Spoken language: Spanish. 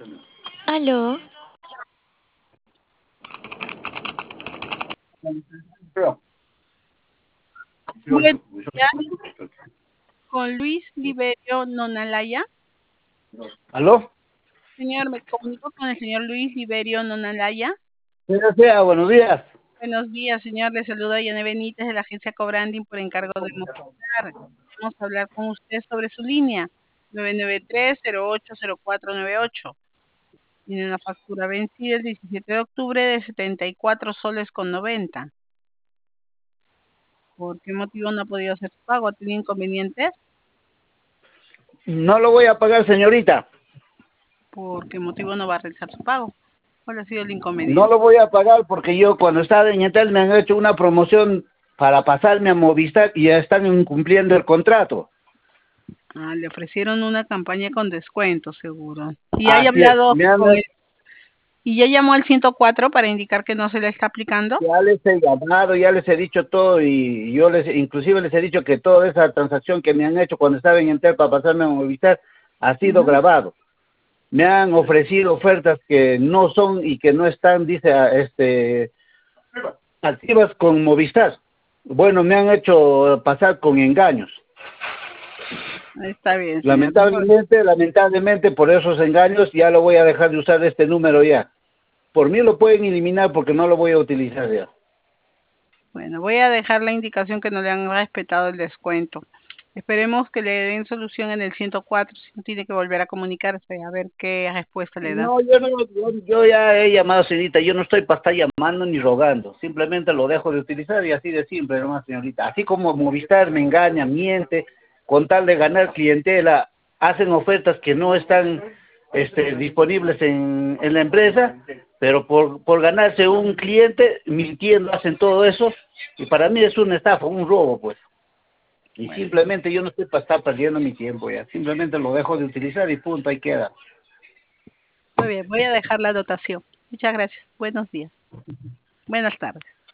Aló, Buenos días, con Luis Liberio Nonalaya. ¿Aló? Señor, me comunico con el señor Luis Liberio Nonalaya. Buenos días. Buenos días, señor. Le saluda Yané Benítez de la agencia Cobranding por encargo de Movistar. Vamos a hablar con usted sobre su línea 993-080498. Tiene una factura vencida el 17 de octubre de 74 soles con 90. ¿Por qué motivo no ha podido hacer su pago? ¿Ha tenido inconvenientes? No lo voy a pagar, señorita. ¿Por qué motivo no va a realizar su pago? ¿Cuál ha sido el inconveniente? No lo voy a pagar porque yo cuando estaba en Entel me han hecho una promoción para pasarme a Movistar y ya están incumpliendo el contrato. Le ofrecieron una campaña con descuento, seguro. Y hay Así es, hablado con él. ¿Y ya llamó al 104 para indicar que no se le está aplicando? ya les he llamado, ya les he dicho todo y yo inclusive les he dicho que toda esa transacción que me han hecho cuando estaba en Entel para pasarme a Movistar ha sido grabado. Me han ofrecido ofertas que no son y que no están, dice, activas con Movistar. Bueno, me han hecho pasar con engaños. Está bien, señor. Lamentablemente, por esos engaños ya lo voy a dejar de usar este número ya. Por mí lo pueden eliminar porque no lo voy a utilizar ya. Bueno, voy a dejar la indicación que no le han respetado el descuento. Esperemos que le den solución en el 104, si no tiene que volver a comunicarse, a ver qué respuesta le da. No, yo ya he llamado, señorita, yo no estoy para estar llamando ni rogando, simplemente lo dejo de utilizar y así de simple nomás, señorita. Así como Movistar me engaña, miente, con tal de ganar clientela, hacen ofertas que no están disponibles en la empresa, pero por ganarse un cliente, mintiendo, hacen todo eso, y para mí es una estafa, un robo, pues. Y Bueno, simplemente yo no estoy para estar perdiendo mi tiempo ya, simplemente lo dejo de utilizar y punto, ahí queda. muy bien, voy a dejar la dotación. Muchas gracias. Buenos días. Buenas tardes.